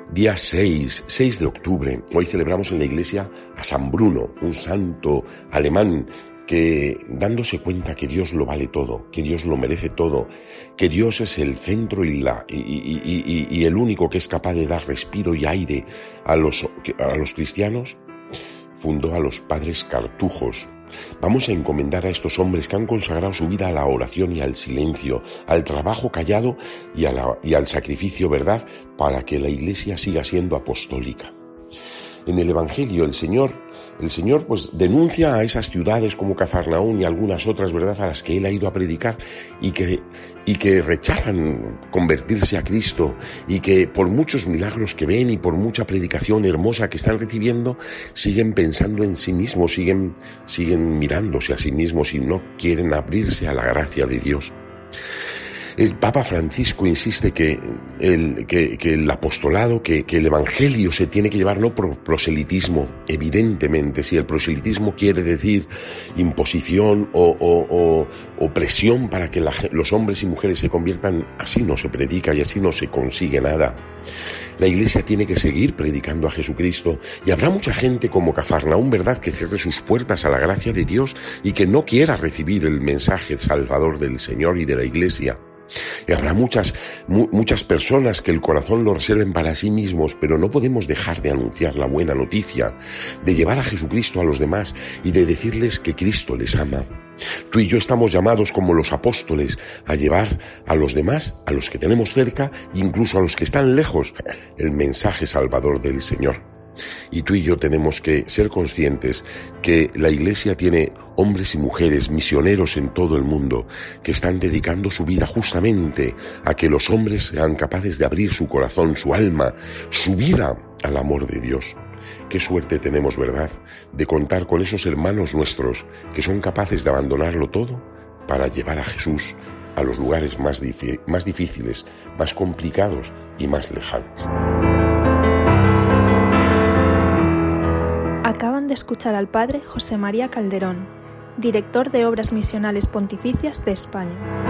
Día 6 de octubre. Hoy celebramos en la iglesia a San Bruno, un santo alemán que, dándose cuenta que Dios lo vale todo, que Dios lo merece todo, que Dios es el centro y el único que es capaz de dar respiro y aire a los cristianos, fundó a los padres cartujos. Vamos a encomendar a estos hombres que han consagrado su vida a la oración y al silencio, al trabajo callado y al sacrificio, ¿verdad?, para que la Iglesia siga siendo apostólica. En el Evangelio el Señor pues denuncia a esas ciudades como Cafarnaún y algunas otras, ¿verdad?, a las que Él ha ido a predicar y que rechazan convertirse a Cristo, y que por muchos milagros que ven y por mucha predicación hermosa que están recibiendo, siguen pensando en sí mismos, siguen mirándose a sí mismos y no quieren abrirse a la gracia de Dios. El Papa Francisco insiste que el apostolado, que el Evangelio se tiene que llevar no por proselitismo, evidentemente. Si el proselitismo quiere decir imposición o presión para que los hombres y mujeres se conviertan, así no se predica y así no se consigue nada. La Iglesia tiene que seguir predicando a Jesucristo, y habrá mucha gente como Cafarnaún, ¿verdad?, que cierre sus puertas a la gracia de Dios y que no quiera recibir el mensaje salvador del Señor y de la Iglesia. Y habrá muchas personas que el corazón lo reserven para sí mismos, pero no podemos dejar de anunciar la buena noticia, de llevar a Jesucristo a los demás y de decirles que Cristo les ama. Tú y yo estamos llamados como los apóstoles a llevar a los demás, a los que tenemos cerca, incluso a los que están lejos, el mensaje salvador del Señor. Y tú y yo tenemos que ser conscientes que la Iglesia tiene hombres y mujeres misioneros en todo el mundo que están dedicando su vida justamente a que los hombres sean capaces de abrir su corazón, su alma, su vida al amor de Dios. Qué suerte tenemos, ¿verdad?, de contar con esos hermanos nuestros que son capaces de abandonarlo todo para llevar a Jesús a los lugares más difíciles, más complicados y más lejanos. Acaban de escuchar al padre José María Calderón, director de Obras Misionales Pontificias de España.